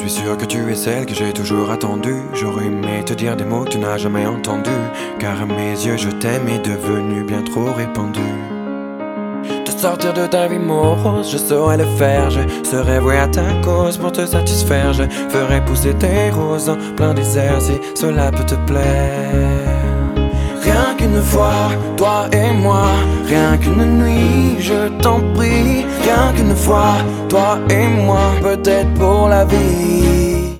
suis sûr que tu es celle que j'ai toujours attendue. J'aurais aimé te dire des mots que tu n'as jamais entendus, car à mes yeux je t'aime est devenu bien trop répandu. Te sortir de ta vie morose, je saurais le faire. Je serais voué à ta cause pour te satisfaire. Je ferais pousser tes roses en plein désert si cela peut te plaire. Rien qu'une fois, toi et moi, rien qu'une nuit, je t'en prie. Rien qu'une fois, toi et moi, peut-être pour la vie.